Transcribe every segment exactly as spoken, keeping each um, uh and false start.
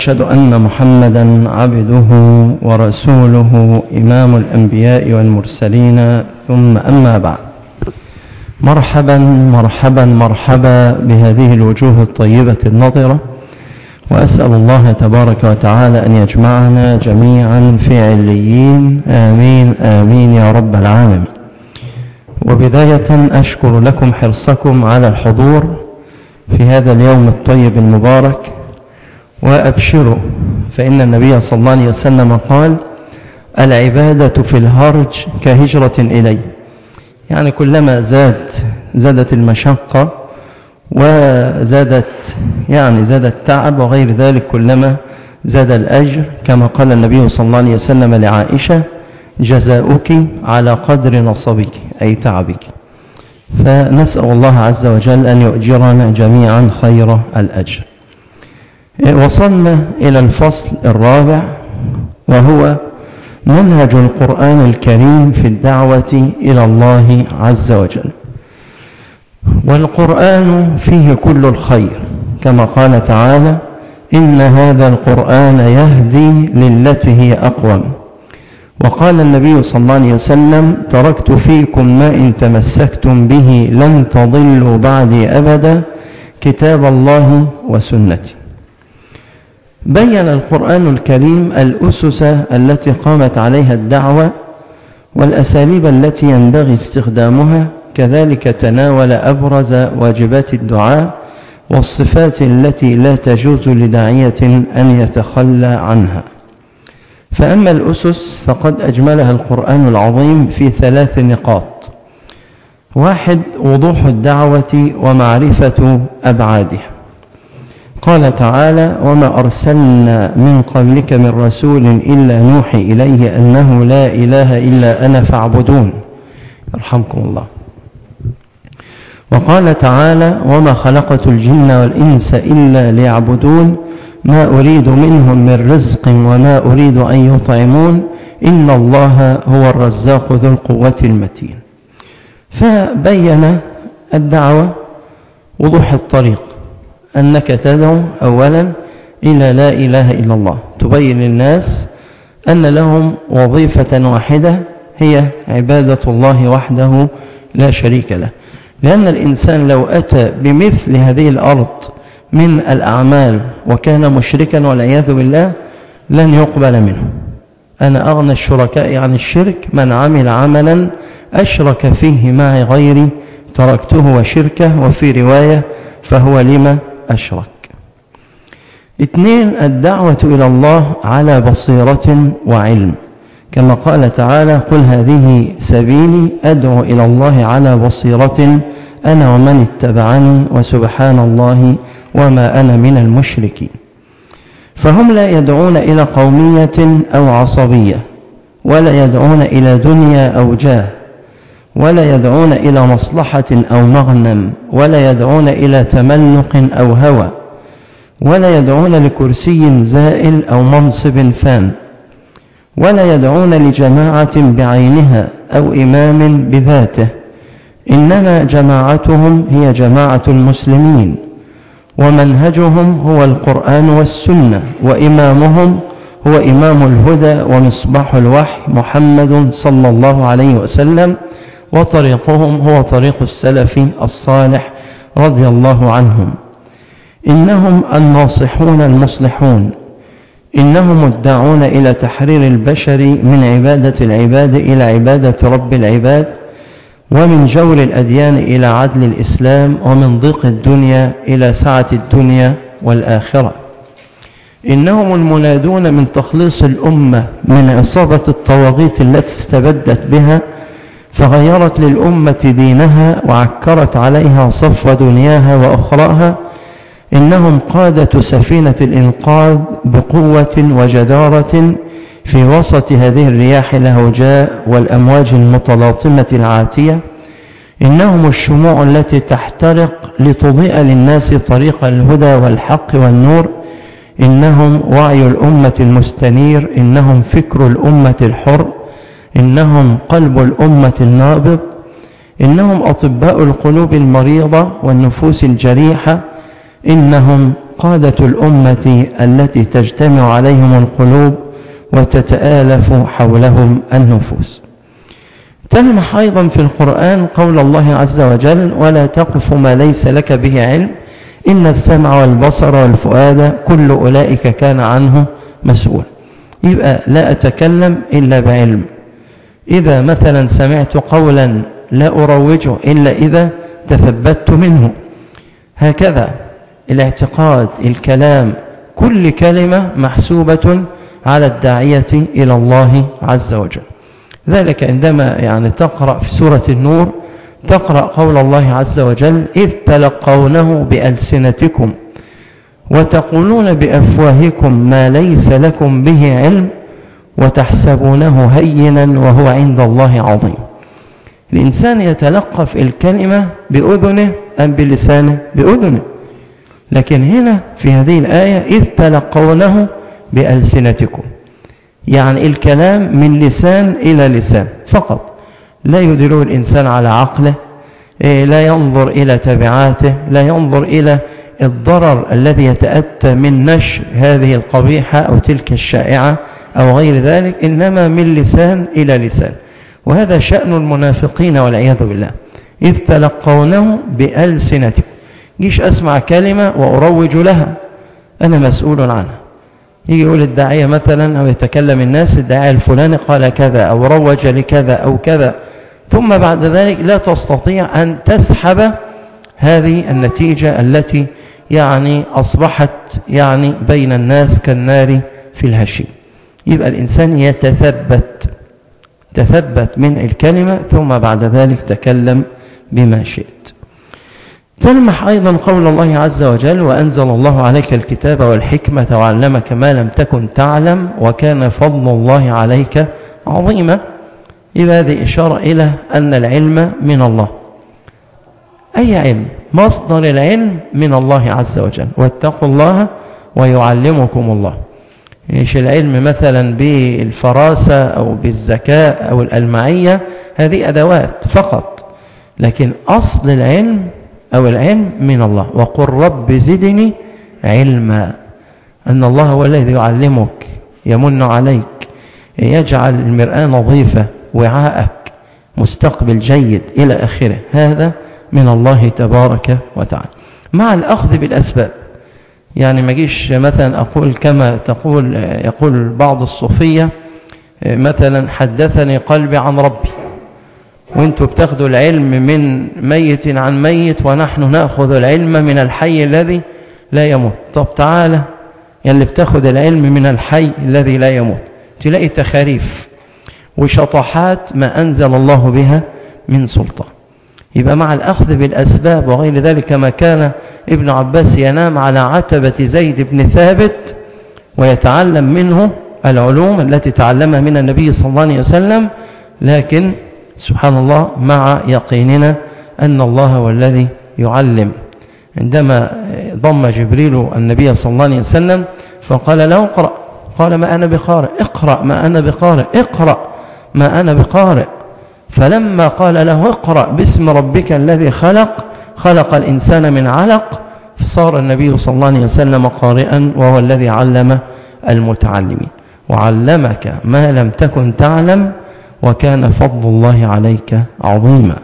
وأشهد أن محمدا عبده ورسوله إمام الأنبياء والمرسلين، ثم أما بعد. مرحبا مرحبا مرحبا بهذه الوجوه الطيبة النضرة، وأسأل الله تبارك وتعالى أن يجمعنا جميعا في عليين، آمين آمين يا رب العالمين. وبداية أشكر لكم حرصكم على الحضور في هذا اليوم الطيب المبارك، وأبشروا فإن النبي صلى الله عليه وسلم قال: العبادة في الهرج كهجرة إلي. يعني كلما زاد زادت المشقة وزادت يعني زاد التعب وغير ذلك، كلما زاد الأجر، كما قال النبي صلى الله عليه وسلم لعائشة: جزاؤك على قدر نصبك، أي تعبك. فنسأل الله عز وجل أن يؤجرنا جميعا خير الأجر. وصلنا إلى الفصل الرابع، وهو منهج القرآن الكريم في الدعوة إلى الله عز وجل. والقرآن فيه كل الخير، كما قال تعالى: إن هذا القرآن يهدي للتي هي أقوم. وقال النبي صلى الله عليه وسلم: تركت فيكم ما إن تمسكتم به لن تضلوا بعدي أبدا، كتاب الله وسنتي. بين القرآن الكريم الأسس التي قامت عليها الدعوة والأساليب التي ينبغي استخدامها، كذلك تناول أبرز واجبات الدعاء والصفات التي لا تجوز لداعية أن يتخلى عنها. فأما الأسس فقد أجملها القرآن العظيم في ثلاث نقاط. واحد: وضوح الدعوة ومعرفة أبعادها. قال تعالى: وما أرسلنا من قبلك من رسول إلا نوحي إليه أنه لا إله إلا أنا فاعبدون. يرحمكم الله. وقال تعالى: وما خلقت الجن والإنس إلا ليعبدون ما أريد منهم من رزق وما أريد أن يطعمون إن الله هو الرزاق ذو القوة المتين. فبين الدعوة وضوح الطريق، أنك تدعو أولا إلى لا إله إلا الله، تبين للناس أن لهم وظيفة واحدة هي عبادة الله وحده لا شريك له. لأن الإنسان لو أتى بمثل هذه الأرض من الأعمال وكان مشركا والعياذ بالله لن يقبل منه. أنا أغنى الشركاء عن الشرك من عمل عملا أشرك فيه معي غيري تركته وشركه، وفي رواية فهو لما أشرك. اثنين: الدعوة إلى الله على بصيرة وعلم، كما قال تعالى: قل هذه سبيلي أدعو إلى الله على بصيرة أنا ومن اتبعني وسبحان الله وما أنا من المشركين. فهم لا يدعون إلى قومية أو عصبية، ولا يدعون إلى دنيا أو جاه، ولا يدعون إلى مصلحة أو مغنم، ولا يدعون إلى تملق أو هوى، ولا يدعون لكرسي زائل أو منصب فان، ولا يدعون لجماعة بعينها أو إمام بذاته، إنما جماعتهم هي جماعة المسلمين، ومنهجهم هو القرآن والسنة، وإمامهم هو إمام الهدى ومصباح الوحي محمد صلى الله عليه وسلم، وطريقهم هو طريق السلف الصالح رضي الله عنهم. إنهم الناصحون المصلحون، إنهم الداعون إلى تحرير البشر من عبادة العباد إلى عبادة رب العباد، ومن جور الأديان إلى عدل الإسلام، ومن ضيق الدنيا إلى سعة الدنيا والآخرة. إنهم المنادون من تخليص الأمة من عصابة الطواغيت التي استبدت بها فغيرت للأمة دينها وعكرت عليها صفو دنياها وأخراها. إنهم قادة سفينة الإنقاذ بقوة وجدارة في وسط هذه الرياح الهوجاء والأمواج المتلاطمة العاتية. إنهم الشموع التي تحترق لتضيء للناس طريق الهدى والحق والنور. إنهم وعي الأمة المستنير، إنهم فكر الأمة الحر، إنهم قلب الأمة النابض، إنهم أطباء القلوب المريضة والنفوس الجريحة، إنهم قادة الأمة التي تجتمع عليهم القلوب وتتآلف حولهم النفوس. تلمح أيضا في القرآن قول الله عز وجل: ولا تقف ما ليس لك به علم إن السمع والبصر والفؤاد كل أولئك كان عنه مسؤول. يبقى لا أتكلم إلا بعلم. إذا مثلا سمعت قولا لا أروجه إلا إذا تثبت منه. هكذا الاعتقاد، الكلام، كل كلمة محسوبة على الداعية إلى الله عز وجل. ذلك عندما يعني تقرأ في سورة النور تقرأ قول الله عز وجل: إذ تلقونه بألسنتكم وتقولون بأفواهكم ما ليس لكم به علم وتحسبونه هينا وهو عند الله عظيم. الإنسان يتلقف الكلمة بأذنه أم بلسانه؟ بأذنه. لكن هنا في هذه الآية: إذ تلقونه بألسنتكم، يعني الكلام من لسان إلى لسان فقط، لا يدله الإنسان على عقله، لا ينظر إلى تبعاته، لا ينظر إلى الضرر الذي يتأتى من نشر هذه القبيحة أو تلك الشائعة أو غير ذلك، إنما من لسان إلى لسان. وهذا شأن المنافقين والعياذ بالله. إذ تلقونه بألسنتكم، جيش أسمع كلمة وأروج لها، أنا مسؤول عنها. يجي يقول الداعية مثلا أو يتكلم الناس: الداعية الفلاني قال كذا أو روج لكذا أو كذا، ثم بعد ذلك لا تستطيع أن تسحب هذه النتيجة التي يعني أصبحت يعني بين الناس كالنار في الهشيم. يبقى الإنسان يتثبت تثبت من الكلمة ثم بعد ذلك تكلم بما شئت. تلمح أيضا قول الله عز وجل: وأنزل الله عليك الكتاب والحكمة وعلمك ما لم تكن تعلم وكان فضل الله عليك عظيما. يبقى هذه إشارة إلى أن العلم من الله. أي علم؟ مصدر العلم من الله عز وجل: واتقوا الله ويعلمكم الله. إيش العلم مثلا بالفراسة أو بالذكاء أو الألمعية؟ هذه أدوات فقط، لكن أصل العلم أو العلم من الله. وقل رب زدني علما. أن الله هو الذي يعلمك، يمن عليك، يجعل المرآة نظيفة، وعاءك مستقبل جيد إلى آخره. هذا من الله تبارك وتعالى، مع الأخذ بالأسباب. يعني ما جيش مثلا أقول كما تقول يقول بعض الصوفية مثلا: حدثني قلبي عن ربي، وانتوا بتاخذوا العلم من ميت عن ميت، ونحن نأخذ العلم من الحي الذي لا يموت. طب تعالى اللي بتاخذ العلم من الحي الذي لا يموت، تلاقي تخاريف وشطحات ما أنزل الله بها من سلطان. يبقى مع الأخذ بالأسباب وغير ذلك، كما كان ابن عباس ينام على عتبة زيد بن ثابت ويتعلم منه العلوم التي تعلمها من النبي صلى الله عليه وسلم، لكن سبحان الله مع يقيننا أن الله هو الذي يعلم. عندما ضم جبريل النبي صلى الله عليه وسلم فقال له: اقرأ. قال: ما أنا بقارئ. اقرأ. ما أنا بقارئ. اقرأ. ما أنا بقارئ. فلما قال له: اقرأ باسم ربك الذي خلق خلق الإنسان من علق، فصار النبي صلى الله عليه وسلم قارئا، وهو الذي علم المتعلمين. وعلمك ما لم تكن تعلم وكان فضل الله عليك عظيما.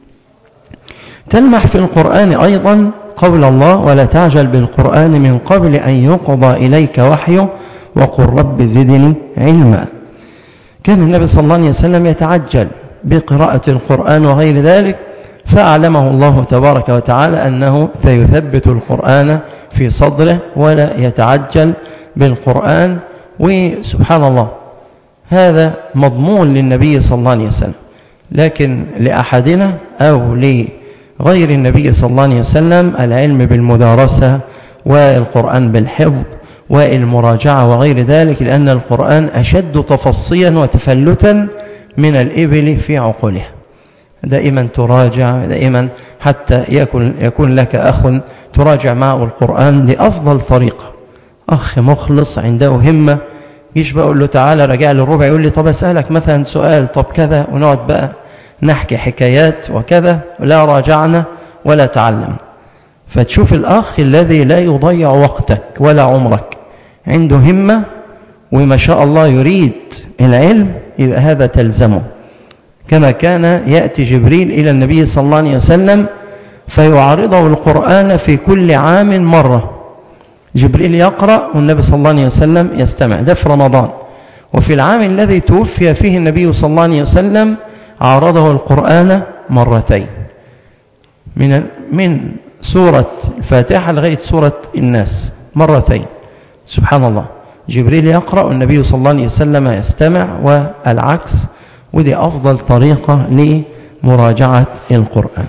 تلمح في القرآن أيضا قول الله: ولا تعجل بالقرآن من قبل أن يقضى إليك وحيه وقل رب زدني علما. كان النبي صلى الله عليه وسلم يتعجل بقراءة القرآن وغير ذلك، فأعلمه الله تبارك وتعالى أنه سيثبت القرآن في صدره ولا يتعجل بالقرآن. وسبحان الله هذا مضمون للنبي صلى الله عليه وسلم، لكن لأحدنا أو لغير النبي صلى الله عليه وسلم العلم بالمدارسة والقرآن بالحفظ والمراجعة وغير ذلك، لأن القرآن أشد تفصيا وتفلتا من الإبل في عقولها. دائما تراجع، دائما حتى يكون, يكون لك أخ تراجع معه القرآن لأفضل طريقة. أخ مخلص عنده همة، يش بقول له تعالى راجع لي الربع، يقول لي طب أسألك مثلا سؤال، طب كذا، ونقعد بقى نحكي حكايات وكذا، لا راجعنا ولا تعلم. فتشوف الأخ الذي لا يضيع وقتك ولا عمرك، عنده همة وما شاء الله يريد العلم، يبقى هذا تلزمه. كما كان يأتي جبريل إلى النبي صلى الله عليه وسلم فيعرضه القرآن في كل عام مرة، جبريل يقرأ والنبي صلى الله عليه وسلم يستمع، ده في رمضان. وفي العام الذي توفي فيه النبي صلى الله عليه وسلم عرضه القرآن مرتين، من من سورة الفاتحة لغاية سورة الناس مرتين. سبحان الله، جبريل يقرأ والنبي صلى الله عليه وسلم يستمع والعكس، ودي أفضل طريقة لمراجعة القرآن.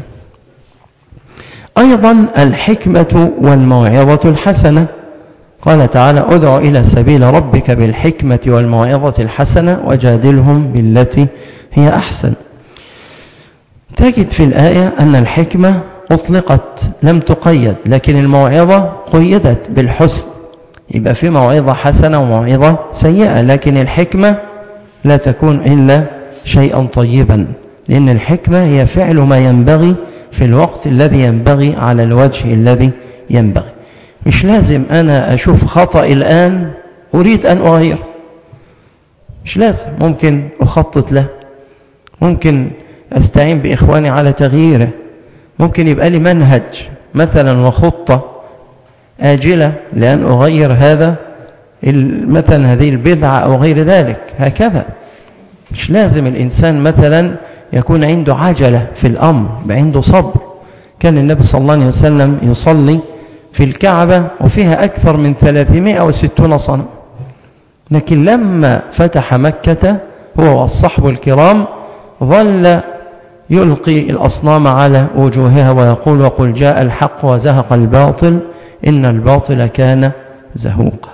أيضا الحكمة والموعظة الحسنة، قال تعالى ادع إلى سبيل ربك بالحكمة والموعظة الحسنة وجادلهم بالتي هي أحسن. تجد في الآية أن الحكمة أطلقت لم تقيد، لكن الموعظة قيدت بالحسن، يبقى في موعظة حسنة وموعظة سيئة، لكن الحكمة لا تكون إلا شيئا طيبا، لأن الحكمة هي فعل ما ينبغي في الوقت الذي ينبغي على الوجه الذي ينبغي. مش لازم أنا أشوف خطأ الآن أريد أن أغير، مش لازم، ممكن أخطط له، ممكن أستعين بإخواني على تغييره، ممكن يبقى لي منهج مثلا وخطة آجلة لأن أغير هذا مثلا هذه البدعة أو غير ذلك. هكذا مش لازم الإنسان مثلا يكون عنده عجلة في الأمر، عنده صبر. كان النبي صلى الله عليه وسلم يصلي في الكعبة وفيها أكثر من ثلاثمائة وستين صنم، لكن لما فتح مكة هو والصحب الكرام ظل يلقي الأصنام على وجوهها ويقول وقل جاء الحق وزهق الباطل إن الباطل كان زهوقا.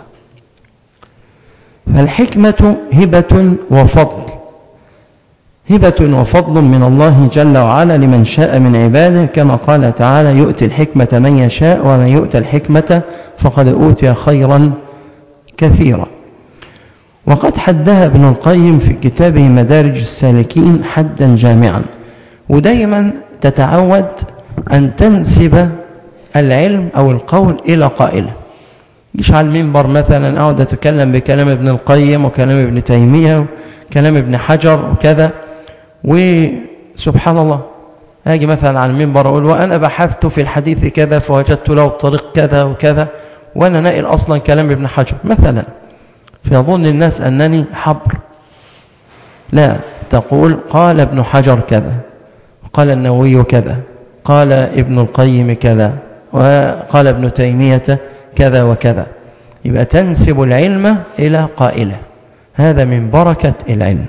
فالحكمة هبة وفضل، هبة وفضل من الله جل وعلا لمن شاء من عباده، كما قال تعالى يؤتي الحكمة من يشاء ومن يؤتى الحكمة فقد أوتي خيرا كثيرا. وقد حدها ابن القيم في كتابه مدارج السالكين حدا جامعا. ودايما تتعود أن تنسب العلم أو القول إلى قائله، مش على المنبر مثلا أقعد أتكلم بكلام ابن القيم وكلام ابن تيمية وكلام ابن حجر وكذا، وسبحان الله أجي مثلا على المنبر أقول وأنا بحثت في الحديث كذا فوجدت له الطريق كذا وكذا، وأنا نائل أصلا كلام ابن حجر مثلا، فيظن الناس أنني حبر. لا، تقول قال ابن حجر كذا، قال النووي كذا، قال ابن القيم كذا، وقال ابن تيمية كذا وكذا، يبقى تنسب العلم إلى قائله، هذا من بركة العلم.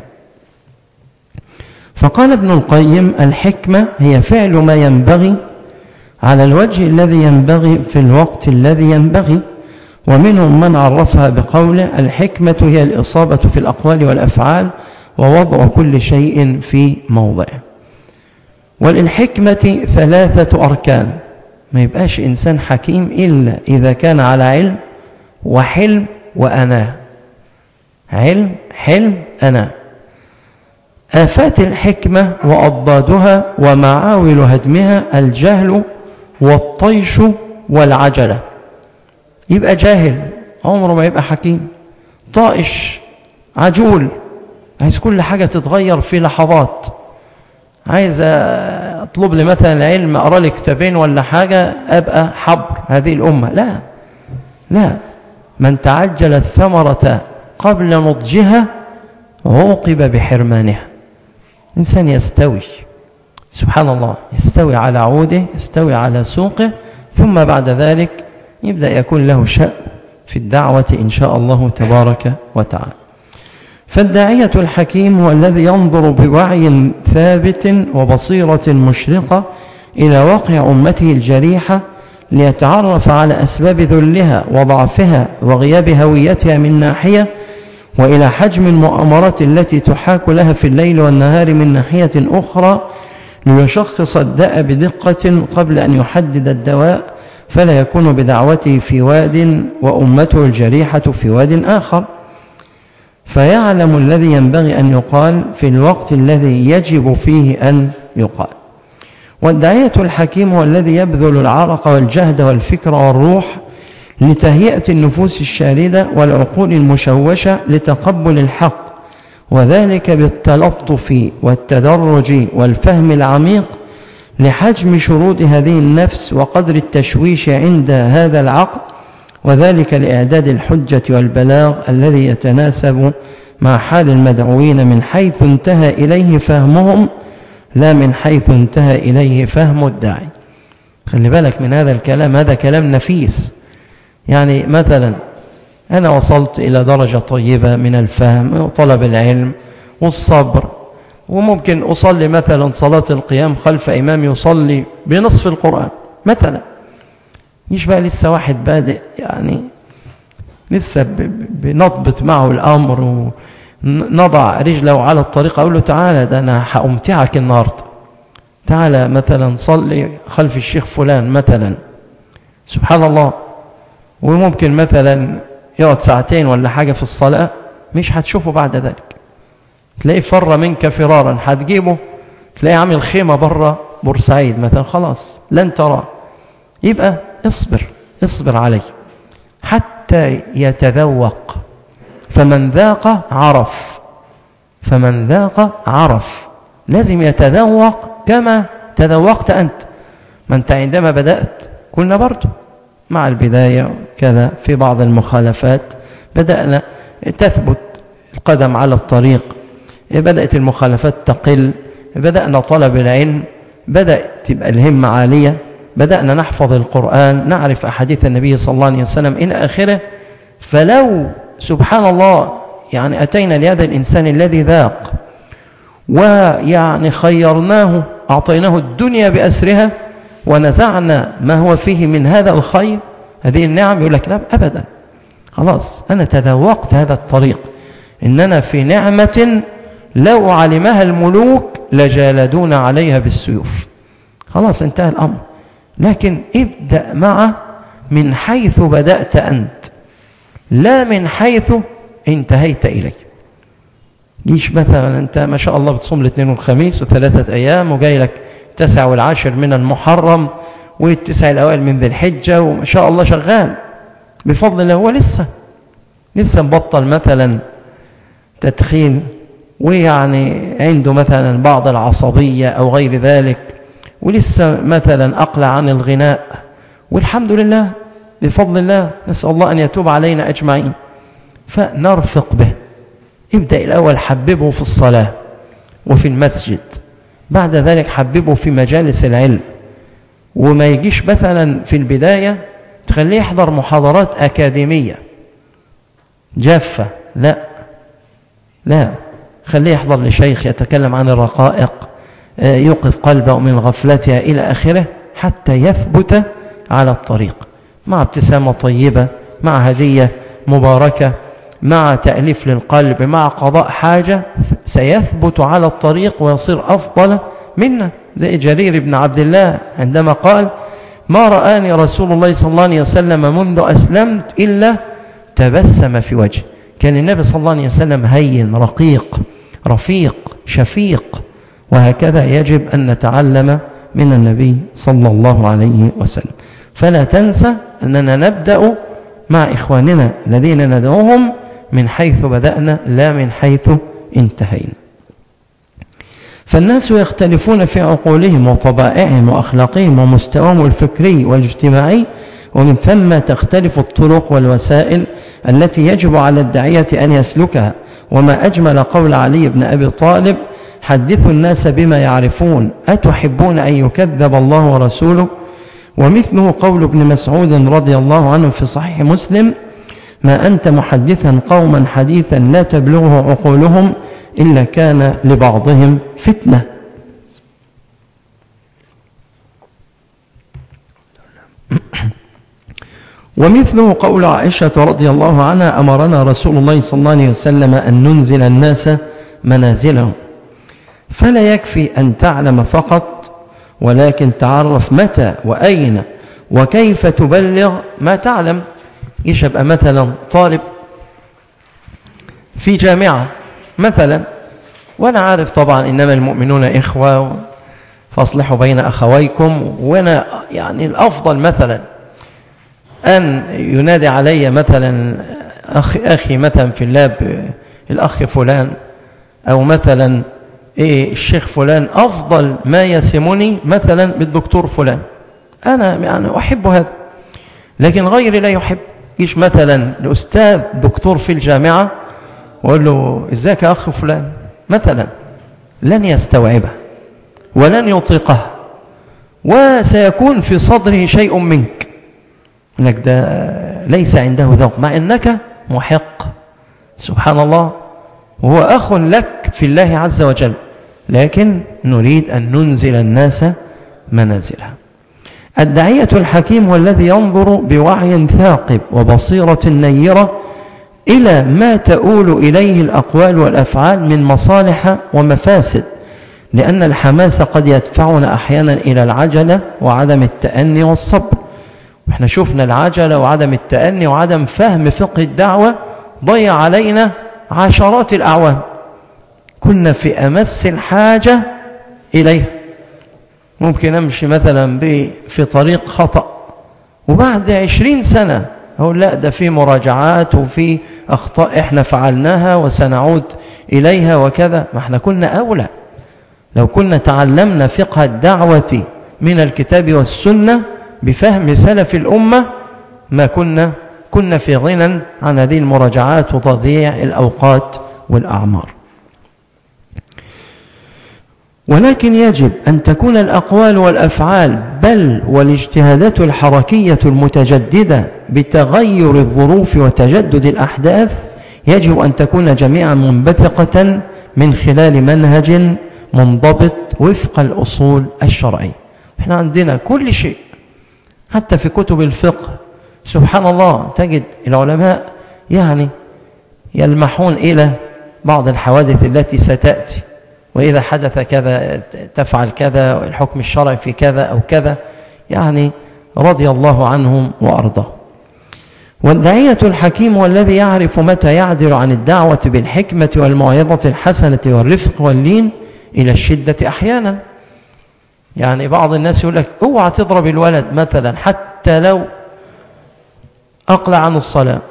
فقال ابن القيم الحكمة هي فعل ما ينبغي على الوجه الذي ينبغي في الوقت الذي ينبغي. ومنهم من عرفها بقوله الحكمة هي الإصابة في الأقوال والأفعال ووضع كل شيء في موضعه. وللحكمة ثلاثة أركان، ما يبقاش إنسان حكيم إلا إذا كان على علم وحلم وأناه، علم حلم أناه. آفات الحكمة وأضدادها ومعاول هدمها الجهل والطيش والعجلة. يبقى جاهل عمره ما يبقى حكيم، طائش عجول عايز كل حاجة تتغير في لحظات، عايز أطلب لي مثلا علم أقرأ لي كتابين ولا حاجة أبقى حبر هذه الأمة. لا لا، من تعجل الثمرة قبل نضجها عوقب بحرمانها. إنسان يستوي سبحان الله، يستوي على عوده، يستوي على سوقه، ثم بعد ذلك يبدأ يكون له شأن في الدعوة إن شاء الله تبارك وتعالى. فالداعية الحكيم هو الذي ينظر بوعي ثابت وبصيرة مشرقة إلى واقع أمته الجريحة ليتعرف على أسباب ذلها وضعفها وغياب هويتها من ناحية، وإلى حجم المؤامرات التي تحاك لها في الليل والنهار من ناحية أخرى، ليشخص الداء بدقة قبل أن يحدد الدواء، فلا يكون بدعوته في واد وأمته الجريحة في واد آخر. فيعلم الذي ينبغي أن يقال في الوقت الذي يجب فيه أن يقال. والداعية الحكيم هو الذي يبذل العرق والجهد والفكر والروح لتهيئة النفوس الشاردة والعقول المشوشة لتقبل الحق، وذلك بالتلطف والتدرج والفهم العميق لحجم شروط هذه النفس وقدر التشويش عند هذا العقل، وذلك لإعداد الحجة والبلاغ الذي يتناسب مع حال المدعوين من حيث انتهى إليه فهمهم لا من حيث انتهى إليه فهم الداعي. خلي بالك من هذا الكلام، هذا كلام نفيس. يعني مثلا أنا وصلت إلى درجة طيبة من الفهم وطلب العلم والصبر، وممكن أصلي مثلا صلاة القيام خلف إمام يصلي بنصف القرآن مثلا، يشبه لسه واحد بادئ يعني لسه بنضبط معه الأمر ونضع رجله على الطريق، أقول له تعالى ده أنا هأمتعك النهاردة، تعالى مثلا صلي خلف الشيخ فلان مثلا، سبحان الله. وممكن مثلا يقعد ساعتين ولا حاجة في الصلاة مش هتشوفه بعد ذلك، تلاقيه فر منك فرارا، هتجيبه تلاقيه عامل خيمة بره بورسعيد مثلا، خلاص لن تراه. يبقى اصبر اصبر عليه حتى يتذوق، فمن ذاق عرف، فمن ذاق عرف، لازم يتذوق كما تذوقت أنت. ما أنت عندما بدأت كنا برضو مع البداية كذا في بعض المخالفات بدأنا تثبت القدم على الطريق، بدأت المخالفات تقل، بدأنا طلب العلم، بدأت تبقى الهمة عالية، بدأنا نحفظ القرآن، نعرف أحاديث النبي صلى الله عليه وسلم إلى آخره. فلو سبحان الله يعني أتينا لهذا الإنسان الذي ذاق ويعني خيرناه، أعطيناه الدنيا بأسرها ونزعنا ما هو فيه من هذا الخير، هذه النعم، يقول لك لا أبدا، خلاص أنا تذوقت هذا الطريق، إننا في نعمة لو علمها الملوك لجالدون عليها بالسيوف، خلاص انتهى الأمر. لكن ابدأ معه من حيث بدأت أنت لا من حيث انتهيت إليه. ليش مثلا أنت ما شاء الله بتصوم الاثنين والخميس وثلاثة أيام وجاي لك التاسع والعاشر من المحرم والتسع الأوائل من ذي الحجة وما شاء الله شغال بفضل الله، هو لسه لسه مبطل مثلا تدخين، ويعني عنده مثلا بعض العصبية أو غير ذلك، ولسه مثلا أقلع عن الغناء، والحمد لله بفضل الله، نسأل الله أن يتوب علينا أجمعين. فنرفق به، ابدأ الأول حببه في الصلاة وفي المسجد، بعد ذلك حببه في مجالس العلم، وما يجيش مثلا في البداية تخليه يحضر محاضرات أكاديمية جافة، لا لا، خليه يحضر لشيخ يتكلم عن الرقائق، يوقف قلبه من غفلتها إلى آخره، حتى يثبت على الطريق مع ابتسامة طيبة، مع هدية مباركة، مع تأليف للقلب، مع قضاء حاجة، سيثبت على الطريق ويصير أفضل منا. زي جرير بن عبد الله عندما قال ما رآني رسول الله صلى الله عليه وسلم منذ أسلمت إلا تبسم في وجه. كان النبي صلى الله عليه وسلم هين رقيق رفيق شفيق، وهكذا يجب أن نتعلم من النبي صلى الله عليه وسلم. فلا تنسى أننا نبدأ مع إخواننا الذين ندعوهم من حيث بدأنا لا من حيث انتهينا. فالناس يختلفون في عقولهم وطبائعهم وأخلاقهم ومستواهم الفكري والاجتماعي، ومن ثم تختلف الطرق والوسائل التي يجب على الداعية أن يسلكها. وما أجمل قول علي بن أبي طالب حدثوا الناس بما يعرفون أتحبون أن يكذب الله ورسوله. ومثله قول ابن مسعود رضي الله عنه في صحيح مسلم ما أنت محدثا قوما حديثا لا تبلغه عقولهم إلا كان لبعضهم فتنة. ومثله قول عائشة رضي الله عنها أمرنا رسول الله صلى الله عليه وسلم أن ننزل الناس منازلهم، فلا يكفي أن تعلم فقط، ولكن تعرف متى وأين وكيف تبلغ ما تعلم. يشبه مثلا طالب في جامعة مثلا، وأنا عارف طبعا إنما المؤمنون إخوة، فاصلحوا بين أخويكم. وأنا يعني الأفضل مثلا أن ينادي علي مثلا أخي, أخي مثلا في الله الأخ فلان، أو مثلا إيه الشيخ فلان، أفضل ما يسمني مثلا بالدكتور فلان. أنا يعني أحب هذا، لكن غيري لا يحب. يجيش مثلا الأستاذ دكتور في الجامعة وأقول له إزيك يا أخ فلان مثلا، لن يستوعبه ولن يطيقه، وسيكون في صدره شيء منك انك ده ليس عنده ذوق، مع انك محق سبحان الله، وهو اخ لك في الله عز وجل، لكن نريد ان ننزل الناس منازلها. الداعية الحكيم هو الذي ينظر بوعي ثاقب وبصيرة نيرة إلى ما تؤول إليه الأقوال والأفعال من مصالح ومفاسد، لأن الحماس قد يدفعنا أحيانا إلى العجلة وعدم التأني والصبر. احنا شفنا العجلة وعدم التأني وعدم فهم فقه الدعوة ضيع علينا عشرات الأعوام، كنا في أمس الحاجة إليه. ممكن أمشي مثلا في طريق خطأ وبعد عشرين سنة أقول لا ده في مراجعات وفي أخطاء إحنا فعلناها وسنعود إليها وكذا. ما احنا كنا أولى لو كنا تعلمنا فقه الدعوة من الكتاب والسنة بفهم سلف الأمة، ما كنا كنا في غنى عن هذه المراجعات وتضييع الأوقات والأعمار. ولكن يجب أن تكون الأقوال والأفعال بل والاجتهادات الحركية المتجددة بتغير الظروف وتجدد الأحداث، يجب أن تكون جميعا منبثقة من خلال منهج منضبط وفق الأصول الشرعية. احنا عندنا كل شيء، حتى في كتب الفقه سبحان الله تجد العلماء يعني يلمحون إلى بعض الحوادث التي ستأتي، وإذا حدث كذا تفعل كذا، والحكم الشرعي في كذا أو كذا، يعني رضي الله عنهم وأرضاه. والداعية الحكيم هو الذي يعرف متى يعدل عن الدعوة بالحكمة والموعظة الحسنة والرفق واللين إلى الشدة أحيانا. يعني بعض الناس يقول لك اوعى تضرب الولد مثلا حتى لو أقلع عن الصلاة،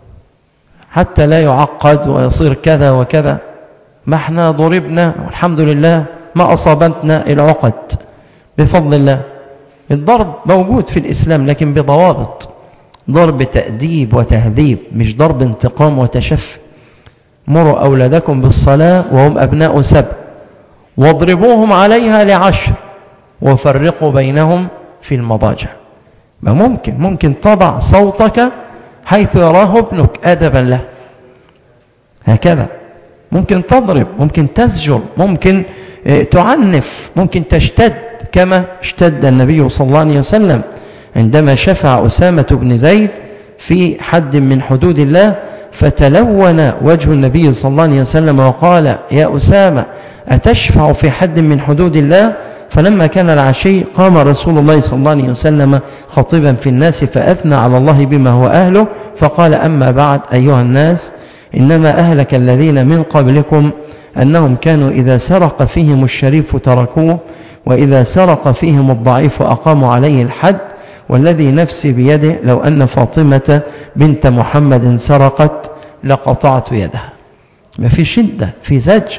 حتى لا يعقد ويصير كذا وكذا. ما احنا ضربنا والحمد لله ما أصابتنا العقد بفضل الله. الضرب موجود في الإسلام لكن بضوابط، ضرب تأديب وتهذيب، مش ضرب انتقام وتشفي. مروا أولادكم بالصلاة وهم أبناء سبع واضربوهم عليها لعشر وفرقوا بينهم في المضاجع. ما ممكن ممكن تضع صوتك حيث يراه ابنك أدبا له، هكذا ممكن تضرب، ممكن تزجر، ممكن تعنف، ممكن تشتد كما اشتد النبي صلى الله عليه وسلم عندما شفع أسامة بن زيد في حد من حدود الله، فتلون وجه النبي صلى الله عليه وسلم وقال يا أسامة أتشفع في حد من حدود الله؟ فلما كان العشي قام رسول الله صلى الله عليه وسلم خطيبا في الناس فأثنى على الله بما هو أهله، فقال أما بعد أيها الناس إنما أهلك الذين من قبلكم أنهم كانوا إذا سرق فيهم الشريف تركوه، وإذا سرق فيهم الضعيف أقاموا عليه الحد، والذي نفسي بيده لو أن فاطمة بنت محمد سرقت لقطعت يدها. ما في شدة، في زج،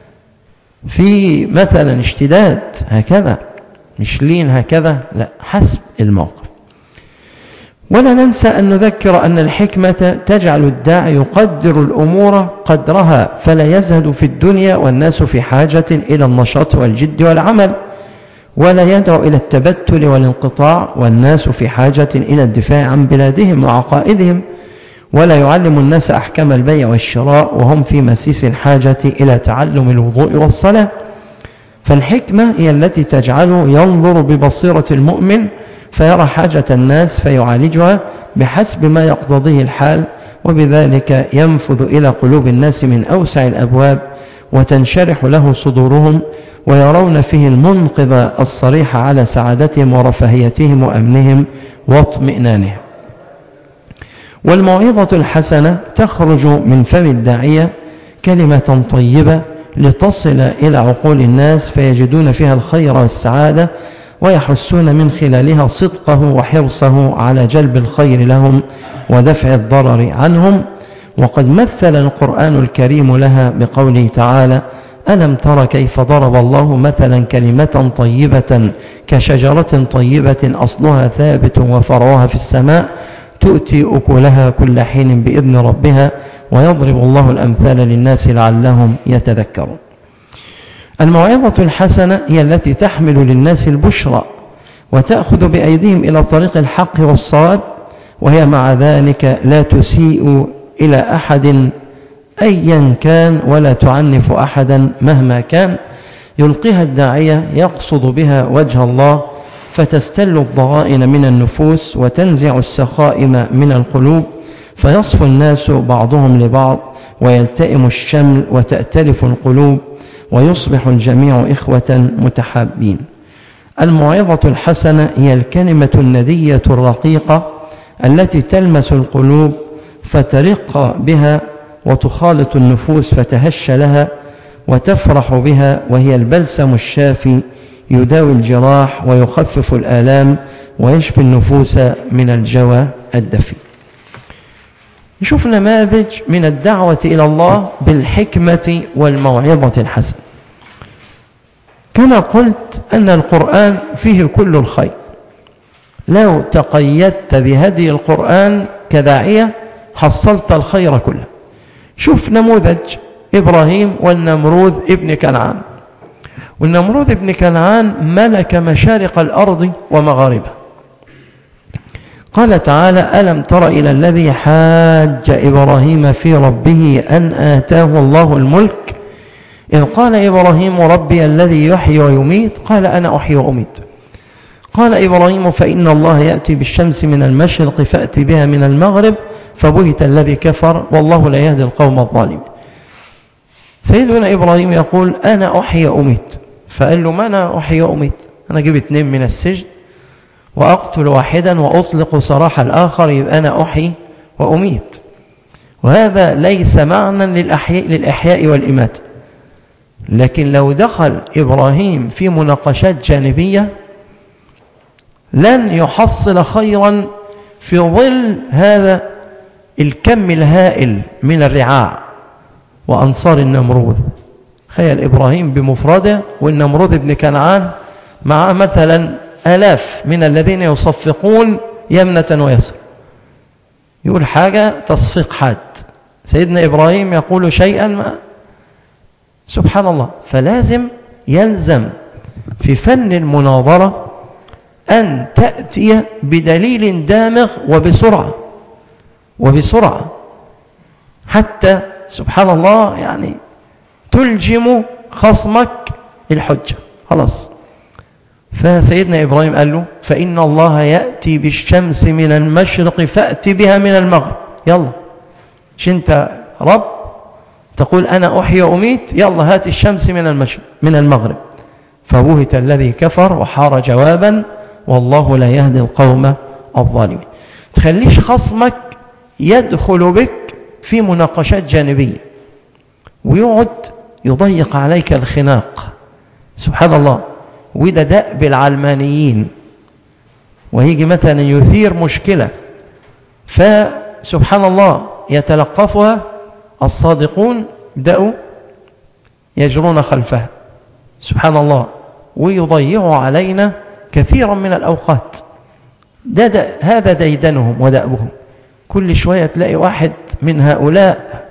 في مثلا اشتداد، هكذا مش لين هكذا، لا، حسب الموقف. ولا ننسى أن نذكر أن الحكمة تجعل الداعي يقدر الأمور قدرها، فلا يزهد في الدنيا والناس في حاجة إلى النشاط والجد والعمل، ولا يدعو إلى التبتل والانقطاع والناس في حاجة إلى الدفاع عن بلادهم وعقائدهم، ولا يعلم الناس أحكام البيع والشراء وهم في مسيس الحاجة إلى تعلم الوضوء والصلاة. فالحكمة هي التي تجعله ينظر ببصيرة المؤمن فيرى حاجة الناس فيعالجها بحسب ما يقتضيه الحال، وبذلك ينفذ إلى قلوب الناس من أوسع الأبواب وتنشرح له صدورهم، ويرون فيه المنقذ الصريح على سعادتهم ورفاهيتهم وأمنهم واطمئنانهم. والموعظة الحسنة تخرج من فم الداعية كلمة طيبة لتصل إلى عقول الناس فيجدون فيها الخير والسعادة، ويحسون من خلالها صدقه وحرصه على جلب الخير لهم ودفع الضرر عنهم. وقد مثل القرآن الكريم لها بقوله تعالى: ألم تر كيف ضرب الله مثلا كلمة طيبة كشجرة طيبة أصلها ثابت وفرعها في السماء تؤتي أكلها كل حين بإذن ربها ويضرب الله الأمثال للناس لعلهم يتذكرون. الموعظة الحسنة هي التي تحمل للناس البشرى وتأخذ بأيديهم إلى طريق الحق والصواب، وهي مع ذلك لا تسيء إلى أحد أيا كان ولا تعنف أحدا مهما كان. يلقيها الداعية يقصد بها وجه الله فتستل الضغائن من النفوس وتنزع السخائم من القلوب، فيصفو الناس بعضهم لبعض ويلتئم الشمل وتأتلف القلوب ويصبح الجميع إخوة متحابين. الموعظة الحسنة هي الكلمة الندية الرقيقة التي تلمس القلوب فترق بها وتخالط النفوس فتهش لها وتفرح بها، وهي البلسم الشافي يداوي الجراح ويخفف الآلام ويشفي النفوس من الجوى الدفي. نشوف نماذج من الدعوة إلى الله بالحكمة والموعظة الحسنة. كما قلت أن القرآن فيه كل الخير، لو تقيدت بهدي القرآن كداعية حصلت الخير كله. شوف نموذج إبراهيم والنمروذ ابن كنعان. والنمروذ ابن كنعان ملك مشارق الأرض ومغاربها. قال تعالى: ألم تر إلى الذي حاج إبراهيم في ربه أن آتاه الله الملك إذ قال إبراهيم ربي الذي يحيي ويميت قال أنا أحيي وأميت. قال إبراهيم فإن الله يأتي بالشمس من المشرق فأتي بها من المغرب فبهت الذي كفر والله لا يهدي القوم الظالمين. سيدنا إبراهيم يقول أنا أحيي وأميت، فقال له ما أنا أحيي وأميت، أنا أجيب اثنين من السجن وأقتل واحدا وأطلق سراح الآخر، يبقى أنا أحيي وأميت. وهذا ليس معنى للأحياء, للإحياء والإماتة. لكن لو دخل إبراهيم في مناقشات جانبية لن يحصل خيرا في ظل هذا الكم الهائل من الرعاع وأنصار النمروذ. خيال إبراهيم بمفرده والنمروذ ابن كنعان مع مثلا آلاف من الذين يصفقون يمنة ويسر. يقول حاجة تصفيق حاد، سيدنا إبراهيم يقول شيئا ما سبحان الله. فلازم يلزم في فن المناظرة أن تأتي بدليل دامغ وبسرعة وبسرعة حتى سبحان الله يعني تلجم خصمك الحجة خلاص. فسيدنا إبراهيم قال له فإن الله يأتي بالشمس من المشرق فأتي بها من المغرب. يلا مش أنت رب تقول أنا أحيي وأميت، يلا هات الشمس من المشرق من المغرب. فبهت الذي كفر وحار جوابا والله لا يهدي القوم الظالمين. تخليش خصمك يدخل بك في مناقشات جانبية ويقعد يضيق عليك الخناق سبحان الله. وده دأب العلمانيين، ويجي مثلا يثير مشكلة فسبحان الله يتلقفها الصادقون بدأوا يجرون خلفها سبحان الله ويضيعوا علينا كثيرا من الأوقات. ده ده هذا ديدنهم ودأبهم. كل شوية تلاقي واحد من هؤلاء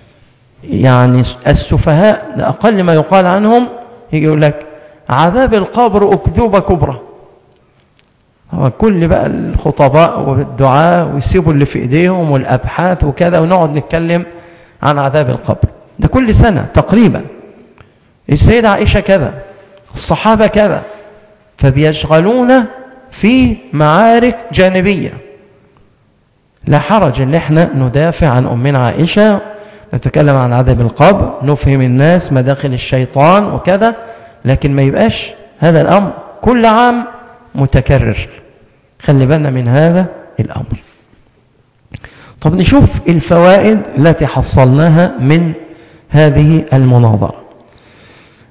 يعني السفهاء أقل ما يقال عنهم يجي يقول لك عذاب القبر أكذوبة كبرى. هو كل بقى الخطباء والدعاء ويسيبوا اللي في إيديهم والأبحاث وكذا ونقعد نتكلم عن عذاب القبر. ده كل سنة تقريبا. السيدة عائشة كذا، الصحابة كذا، فبيشغلون في معارك جانبية. لا حرج ان احنا ندافع عن أمنا عائشة، نتكلم عن عذاب القبر، نفهم الناس مداخل الشيطان وكذا، لكن ما يبقاش هذا الأمر كل عام متكرر. خلي بالنا من هذا الأمر. طب نشوف الفوائد التي حصلناها من هذه المناظرة.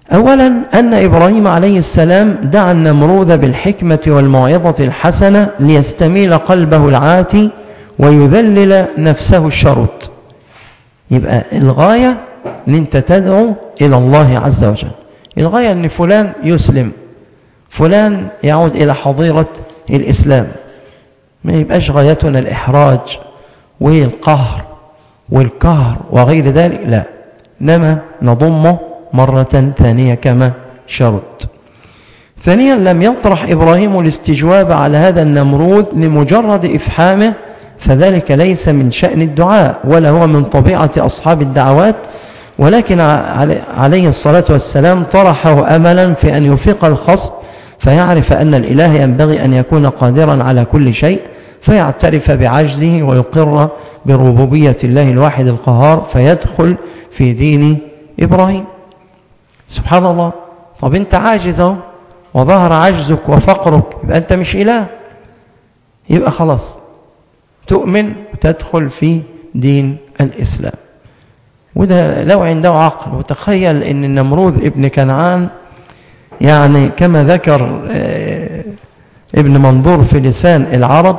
أولا أن إبراهيم عليه السلام دعا النمروذ بالحكمة والموعظة الحسنة ليستميل قلبه العاتي ويذلل نفسه الشرد. يبقى الغاية أن أنت تدعو إلى الله عز وجل، الغاية أن فلان يسلم، فلان يعود إلى حظيرة الإسلام، ما يبقاش غايتنا الإحراج والقهر والكهر وغير ذلك، لا، إنما نضمه مرة ثانية كما شرط. ثانيا لم يطرح إبراهيم الاستجواب على هذا النمروذ لمجرد إفحامه، فذلك ليس من شأن الدعاء ولا هو من طبيعة أصحاب الدعوات، ولكن عليه الصلاة والسلام طرحه أملا في أن يفيق الخصم فيعرف أن الإله ينبغي أن يكون قادرا على كل شيء، فيعترف بعجزه ويقر بربوبية الله الواحد القهار، فيدخل في دين إبراهيم. سبحان الله. طب أنت عاجز وظهر عجزك وفقرك، يبقى أنت مش إله، يبقى خلاص تؤمن وتدخل في دين الإسلام. وده لو عنده عقل. وتخيل أن النمروذ ابن كنعان، يعني كما ذكر ابن منظور في لسان العرب،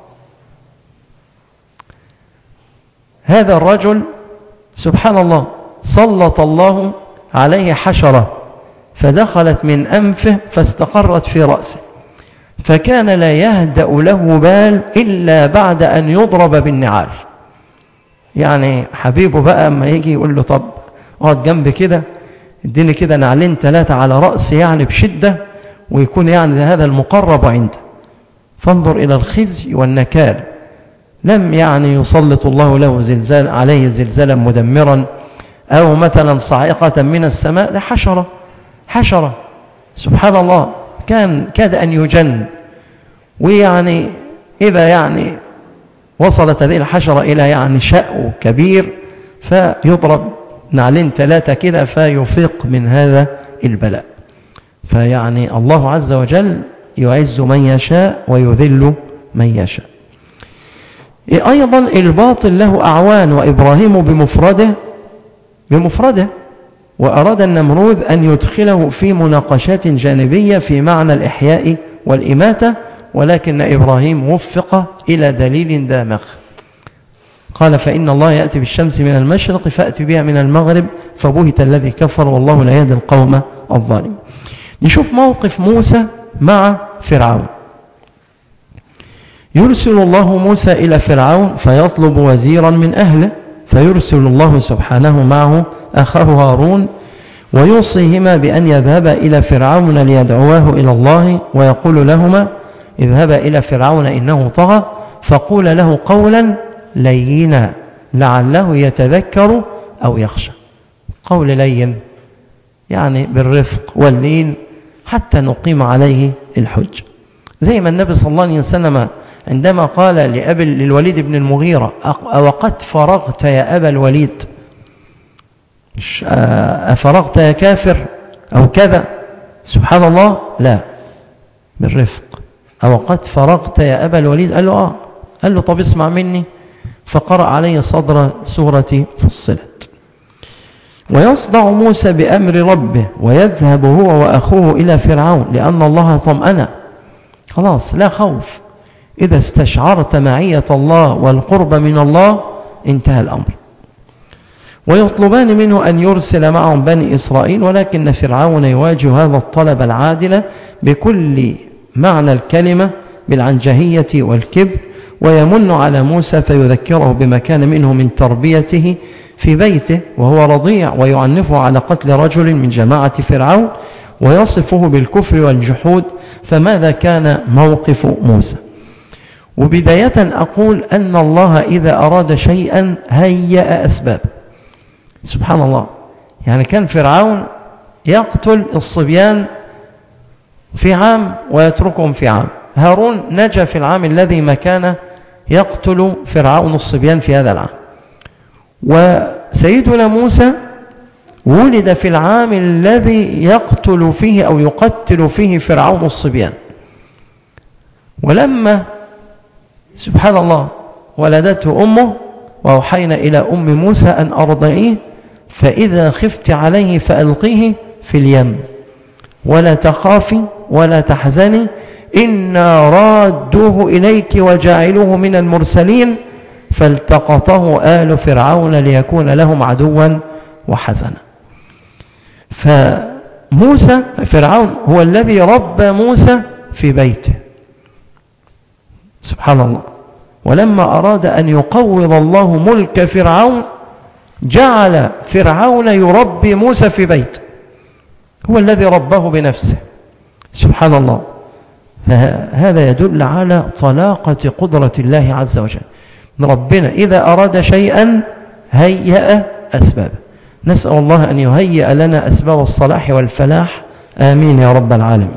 هذا الرجل سبحان الله سلط الله عليه حشرة فدخلت من أنفه فاستقرت في رأسه، فكان لا يهدأ له بال إلا بعد أن يضرب بالنعال. يعني حبيبه بقى اما يجي يقول له طب اقعد جنبي كده، اديني كده نعلين ثلاثة على رأسي يعني بشدة، ويكون يعني هذا المقرب عنده. فانظر إلى الخزي والنكال. لم يعني يسلط الله له زلزال عليه زلزالا مدمرا أو مثلا صاعقة من السماء، ده حشرة حشرة سبحان الله، كان كاد أن يجن. ويعني إذا يعني وصلت هذه الحشرة إلى يعني شأو كبير فيضرب نعلين ثلاثة كده فيفيق من هذا البلاء. فيعني الله عز وجل يعز من يشاء ويذل من يشاء. أيضا الباطل له أعوان، وإبراهيم بمفرده بمفرده وأراد النمروذ أن يدخله في مناقشات جانبية في معنى الإحياء والإماتة، ولكن إبراهيم وفق إلى دليل دامغ. قال فإن الله يأتي بالشمس من المشرق فأتي بها من المغرب فبهت الذي كفر والله لا يهدي القوم الظالمين. نشوف موقف موسى مع فرعون. يرسل الله موسى إلى فرعون فيطلب وزيرا من أهله، فيرسل الله سبحانه معه أخاه هارون ويوصيهما بأن يذهبا إلى فرعون ليدعواه إلى الله، ويقول لهما اذهبا إلى فرعون إنه طغى فقول له قولا لينا لعله يتذكر أو يخشى. قول لين يعني بالرفق واللين حتى نقيم عليه الحج. زي ما النبي صلى الله عليه وسلم عندما قال لأبي للوليد بن المغيرة أوقد فرغت يا أبا الوليد، أفرغت يا كافر أو كذا، سبحان الله، لا، بالرفق. أوقد فرغت يا أبا الوليد، قال له آه، قال له طب اسمع مني، فقرأ عليه صدر سورة فصلت. ويصدع موسى بأمر ربه ويذهب هو وأخوه إلى فرعون لأن الله طمأنه، خلاص لا خوف، إذا استشعرت معية الله والقرب من الله انتهى الأمر. ويطلبان منه أن يرسل معهم بني إسرائيل، ولكن فرعون يواجه هذا الطلب العادل بكل معنى الكلمة بالعنجهية والكبر، ويمن على موسى فيذكره بما كان منه من تربيته في بيته وهو رضيع، ويعنفه على قتل رجل من جماعة فرعون، ويصفه بالكفر والجحود. فماذا كان موقف موسى؟ وبداية أقول أن الله إذا أراد شيئا هيأ أسباب. سبحان الله. يعني كان فرعون يقتل الصبيان في عام ويتركهم في عام، هارون نجا في العام الذي ما كان يقتل فرعون الصبيان في هذا العام، وسيدنا موسى ولد في العام الذي يقتل فيه أو يقتل فيه فرعون الصبيان. ولما سبحان الله ولدته أمه وأوحينا إلى أم موسى أن أرضعيه فإذا خفت عليه فألقيه في اليم ولا تخافي ولا تحزني إنا رادوه إليك وجاعلوه من المرسلين فالتقطه آل فرعون ليكون لهم عدوا وحزنا. فموسى فرعون هو الذي ربى موسى في بيته سبحان الله. ولما أراد أن يقوض الله ملك فرعون جعل فرعون يربي موسى في بيته، هو الذي رباه بنفسه سبحان الله. فهذا يدل على طلاقة قدرة الله عز وجل. ربنا إذا أراد شيئا هيأ أسبابه. نسأل الله أن يهيئ لنا أسباب الصلاح والفلاح آمين يا رب العالمين.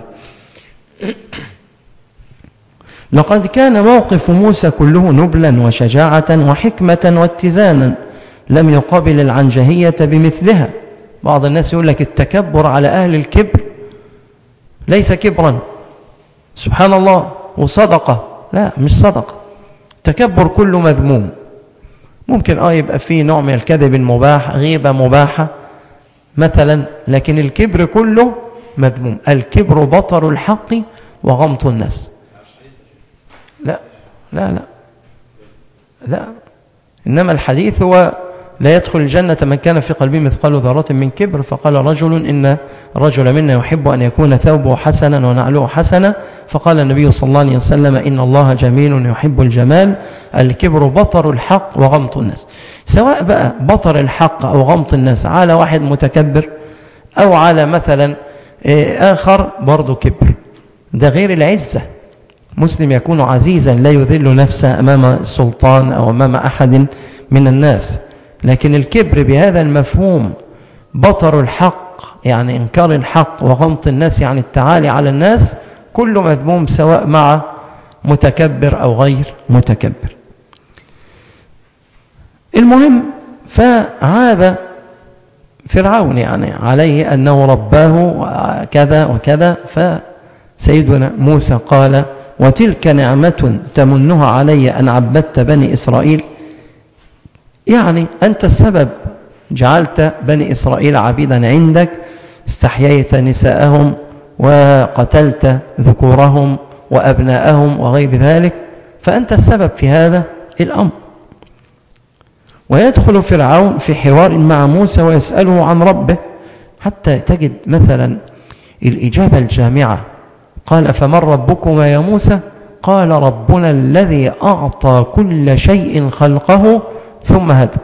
لقد كان موقف موسى كله نبلا وشجاعة وحكمة واتزانا لم يقابل العنجهية بمثلها. بعض الناس يقول لك التكبر على أهل الكبر ليس كبرا سبحان الله وصدقة، لا مش صدقة. تكبر كله مذموم. ممكن آه يبقى فيه نوع من الكذب المباح، غيبة مباحة مثلا، لكن الكبر كله مذموم. الكبر بطر الحق وغمط الناس. لا لا لا لا إنما الحديث هو لا يدخل الجنة من كان في قلبه مثقال ذرة من كبر. فقال رجل إن رجل منا يحب أن يكون ثوبه حسنا ونعله حسنا، فقال النبي صلى الله عليه وسلم إن الله جميل يحب الجمال. الكبر بطر الحق وغمط الناس. سواء بقى بطر الحق أو غمط الناس على واحد متكبر أو على مثلا آخر برضو كبر، ده غير العزة. مسلم يكون عزيزا لا يذل نفسه أمام السلطان أو أمام أحد من الناس. لكن الكبر بهذا المفهوم بطر الحق يعني إنكار الحق وغمط الناس يعني التعالي على الناس، كله مذموم سواء مع متكبر أو غير متكبر. المهم فعاب فرعون يعني عليه أنه رباه كذا وكذا. فسيدنا موسى قال وتلك نعمة تمنها علي أن عبدت بني إسرائيل، يعني أنت السبب، جعلت بني إسرائيل عبيدا عندك، استحييت نساءهم وقتلت ذكورهم وأبناءهم وغير ذلك، فأنت السبب في هذا الأمر. ويدخل فرعون في حوار مع موسى ويسأله عن ربه حتى تجد مثلا الإجابة الجامعة. قال فمن ربكما يا موسى؟ قال ربنا الذي أعطى كل شيء خلقه ثم هدى.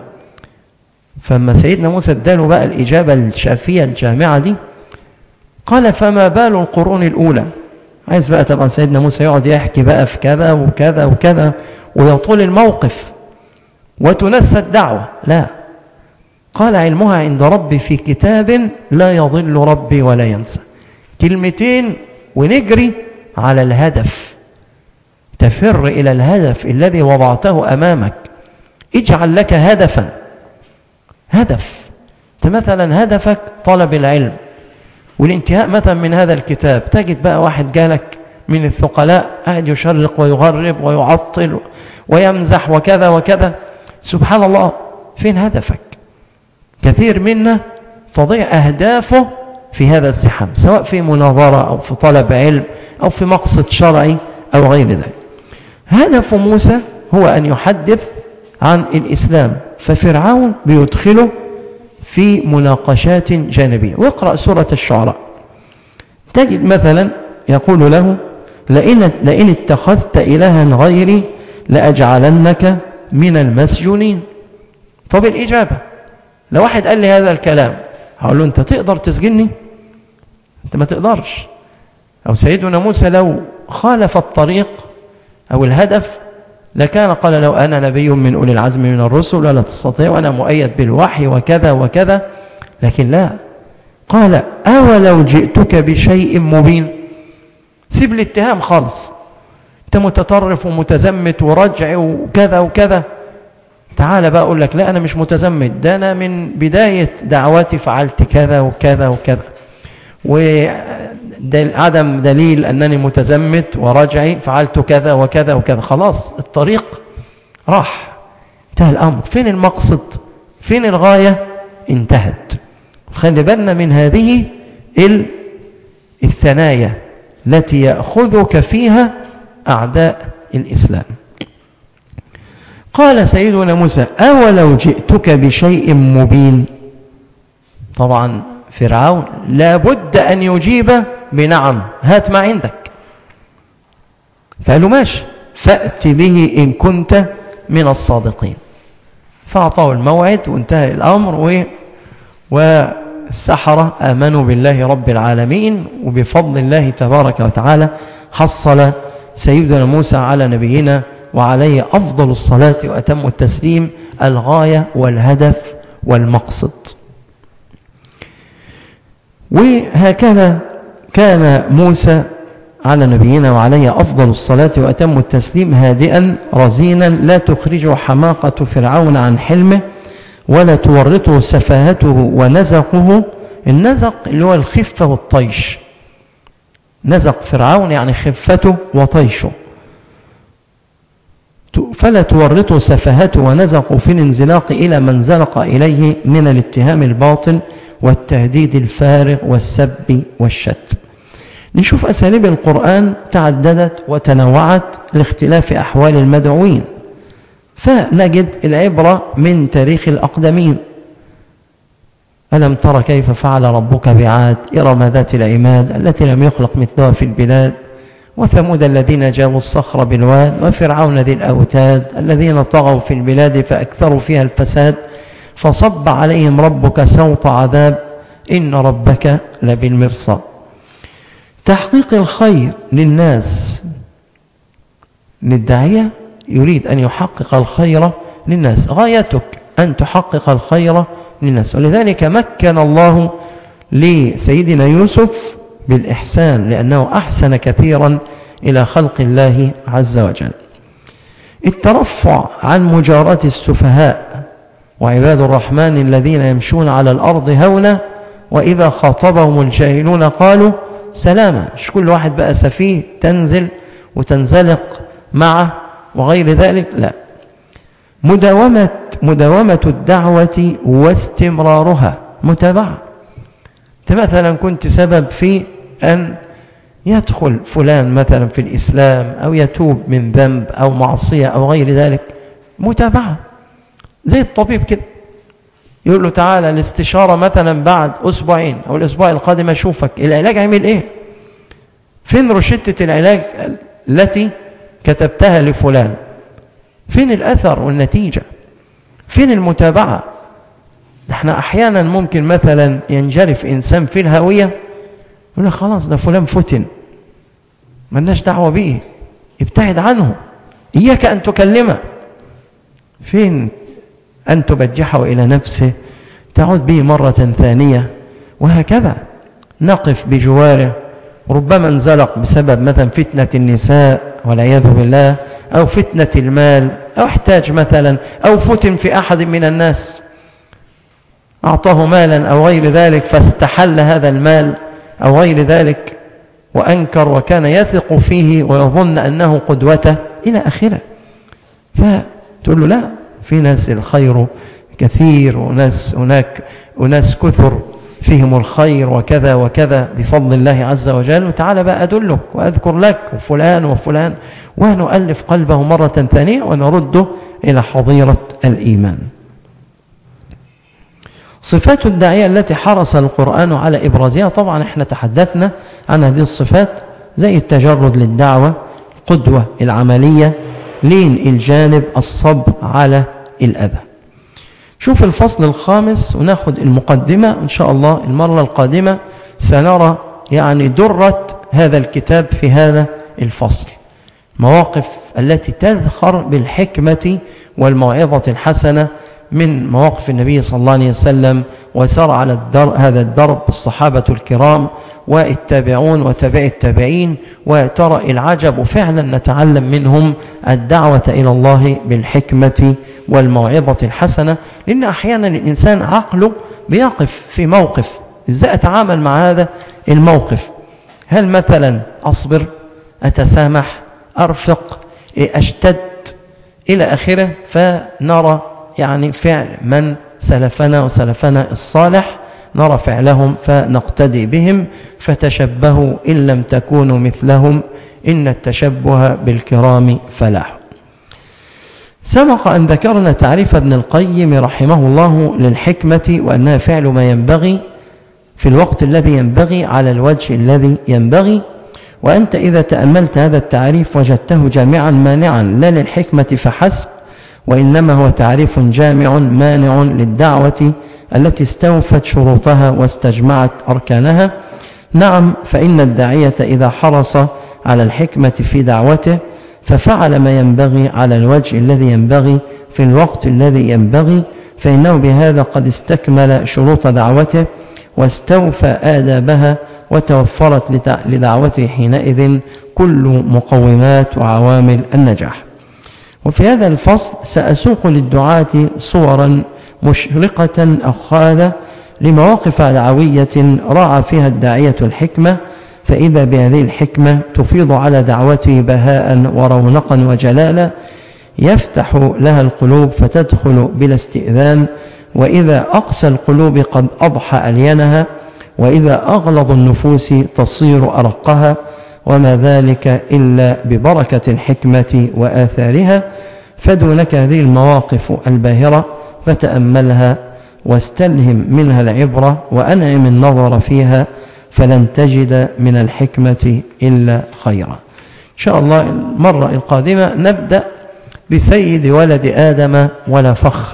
فما سيدنا موسى اداله بقى الإجابة الشافية الجامعة دي، قال فما بال القرون الأولى. عايز بقى طبعا سيدنا موسى يقعد يحكي بقى في كذا وكذا وكذا ويطول الموقف وتنسى الدعوة. لا، قال علمها عند ربي في كتاب لا يضل ربي ولا ينسى. كلمتين ونجري على الهدف، تفر إلى الهدف الذي وضعته أمامك. اجعل لك هدفا، هدف. انت مثلا هدفك طلب العلم والانتهاء مثلا من هذا الكتاب، تجد بقى واحد جالك من الثقلاء قاعد يشرق ويغرب ويعطل ويمزح وكذا وكذا، سبحان الله، فين هدفك؟ كثير منا تضيع أهدافه في هذا الزحام، سواء في مناظرة أو في طلب علم أو في مقصد شرعي أو غير ذلك. هدف موسى هو أن يحدث عن الإسلام، ففرعون بيدخله في مناقشات جانبية. واقرأ سورة الشعراء تجد مثلا يقول له لئن, لئن اتخذت إلها غيري لأجعلنك من المسجونين. طب الإجابة لو واحد قال لي هذا الكلام هقول له أنت تقدر تسجنني؟ أنت ما تقدرش. أو سيدنا موسى لو خالف الطريق أو الهدف لكان قال لو أنا نبي من أولي العزم من الرسل لا تستطيع وأنا مؤيد بالوحي وكذا وكذا، لكن لا، قال أولو جئتك بشيء مبين. سيب الاتهام خالص، أنت متطرف ومتزمت ورجع وكذا وكذا، تعال بقى أقول لك لا أنا مش متزمت، ده أنا من بداية دعواتي فعلت كذا وكذا وكذا، وعدم دليل أنني متزمت ورجعي فعلت كذا وكذا وكذا. خلاص الطريق راح، انتهى الأمر. فين المقصد؟ فين الغاية؟ انتهت. خلي بالنا من هذه الثنايا التي يأخذك فيها أعداء الإسلام. قال سيدنا موسى: أولو جئتك بشيء مبين. طبعا فرعون لابد أن يجيب بنعم، هات ما عندك. فقالوا: ماشي، فأت به إن كنت من الصادقين. فأعطاه الموعد وانتهى الأمر، والسحرة آمنوا بالله رب العالمين، وبفضل الله تبارك وتعالى حصل سيدنا موسى على نبينا وعليه أفضل الصلاة وأتم التسليم الغاية والهدف والمقصد. وهكذا كان موسى على نبينا وعليه أفضل الصلاة وأتم التسليم هادئا رزينا، لا تخرجه حماقة فرعون عن حلمه ولا تورطه سفاهته ونزقه. النزق اللي هو الخفة والطيش، نزق فرعون يعني خفته وطيشه. فلا تورطه سفاهته ونزقه في الانزلاق إلى من زلق إليه من الاتهام الباطل والتهديد الفارغ والسب والشتم. نشوف أساليب القرآن تعددت وتنوعت لاختلاف أحوال المدعوين، فنجد العبرة من تاريخ الأقدمين. ألم تر كيف فعل ربك بعاد إرم ذات العماد التي لم يخلق مثلها في البلاد وثمود الذين جابوا الصخر بالواد وفرعون ذي الأوتاد الذين طغوا في البلاد فأكثروا فيها الفساد فصب عليهم ربك سوط عذاب إن ربك لبالمرصاد. تحقيق الخير للناس، للداعية يريد أن يحقق الخير للناس، غايتك أن تحقق الخير للناس. ولذلك مكن الله لسيدنا يوسف بالإحسان، لأنه أحسن كثيرا إلى خلق الله عز وجل. الترفع عن مجاراة السفهاء، وعباد الرحمن الذين يمشون على الأرض هونا وإذا خاطبهم الجاهلون قالوا سلاما. مش كل واحد بقى سفيه تنزل وتنزلق معه وغير ذلك، لا. مداومة مداومة الدعوة واستمرارها، متابعة. أنت مثلا كنت سبب في أن يدخل فلان مثلا في الإسلام أو يتوب من ذنب أو معصية أو غير ذلك، متابعة. زي الطبيب كده، يقول له تعالى الاستشارة مثلا بعد أسبوعين أو الأسبوع القادم أشوفك، العلاج عمل إيه؟ فين روشتة العلاج التي كتبتها لفلان؟ فين الأثر والنتيجة؟ فين المتابعة؟ احنا أحيانا ممكن مثلا ينجرف إنسان في الهوية يقول لك خلاص ده فلان فتن، مالناش دعوة به، ابتعد عنه، إياك أن تكلمه. فين أن تبجحه إلى نفسه، تعود به مرة ثانية، وهكذا نقف بجواره. ربما انزلق بسبب مثلا فتنة النساء والعياذ بالله، أو فتنة المال، أو احتاج مثلا، أو فتن في أحد من الناس أعطاه مالا أو غير ذلك فاستحل هذا المال أو غير ذلك وأنكر وكان يثق فيه ويظن أنه قدوته إلى آخره. فتقول له لا، في ناس الخير كثير، وناس هناك وناس كثر فيهم الخير وكذا وكذا بفضل الله عز وجل، وتعالى بقى أدلك وأذكر لك وفلان وفلان، ونؤلف قلبه مرة ثانية ونرده إلى حظيرة الإيمان. صفات الداعية التي حرص القرآن على إبرازها، طبعا احنا تحدثنا عن هذه الصفات، زي التجرد للدعوة، القدوة العملية، لين الجانب، الصبر على الأذى. شوف الفصل الخامس وناخد المقدمة إن شاء الله. المرة القادمة سنرى يعني درة هذا الكتاب في هذا الفصل، مواقف التي تذخر بالحكمة والموعظة الحسنة من مواقف النبي صلى الله عليه وسلم، وسار على الدر هذا الدرب الصحابة الكرام والتابعون وتابع التابعين، وترى العجب فعلا نتعلم منهم الدعوة إلى الله بالحكمة والموعظة الحسنة. لأن أحيانا الإنسان عقله بيقف في موقف، إزاي أتعامل مع هذا الموقف؟ هل مثلا أصبر، أتسامح، أرفق، أشتد إلى آخره؟ فنرى يعني فعل من سلفنا وسلفنا الصالح نرى فعلهم فنقتدي بهم، فتشبهوا إن لم تكونوا مثلهم إن التشبه بالكرام فلاح. سبق أن ذكرنا تعريف ابن القيم رحمه الله للحكمة، وأنها فعل ما ينبغي في الوقت الذي ينبغي على الوجه الذي ينبغي. وأنت إذا تأملت هذا التعريف وجدته جامعا مانعا لا للحكمة فحسب، وإنما هو تعريف جامع مانع للدعوة التي استوفت شروطها واستجمعت أركانها. نعم، فإن الداعية إذا حرص على الحكمة في دعوته ففعل ما ينبغي على الوجه الذي ينبغي في الوقت الذي ينبغي، فإنه بهذا قد استكمل شروط دعوته واستوفى آدابها، وتوفرت لدعوته حينئذ كل مقومات وعوامل النجاح. وفي هذا الفصل سأسوق للدعاة صورا مشرقة أخاذة لمواقف دعوية راعى فيها الداعية الحكمة، فإذا بهذه الحكمة تفيض على دعوته بهاء ورونقا وجلالا، يفتح لها القلوب فتدخل بلا استئذان، وإذا أقسى القلوب قد أضحى ألينها، وإذا أغلظ النفوس تصير أرقها، وما ذلك إلا ببركة الحكمة وآثارها. فدونك هذه المواقف الباهرة فتأملها واستلهم منها العبرة وأنعم النظر فيها، فلن تجد من الحكمة إلا خيرا. إن شاء الله المرة القادمة نبدأ بسيد ولد آدم ولا فخر،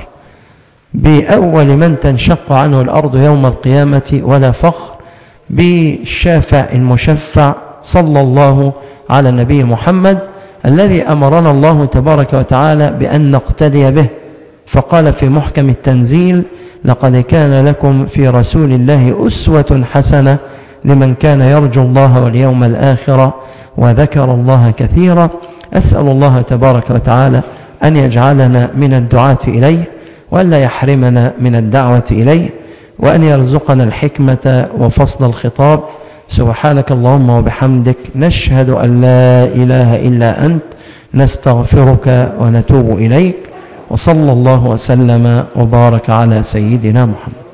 بأول من تنشق عنه الأرض يوم القيامة ولا فخر، بالشافع المشفع صلى الله على النبي محمد الذي أمرنا الله تبارك وتعالى بأن نقتدي به، فقال في محكم التنزيل: لقد كان لكم في رسول الله أسوة حسنة لمن كان يرجو الله واليوم الآخر وذكر الله كثيرا. أسأل الله تبارك وتعالى أن يجعلنا من الدعاة إليه، وأن لا يحرمنا من الدعوة إليه، وأن يرزقنا الحكمة وفصل الخطاب. سبحانك اللهم وبحمدك، نشهد أن لا إله إلا أنت، نستغفرك ونتوب إليك، وصلى الله وسلم وبارك على سيدنا محمد.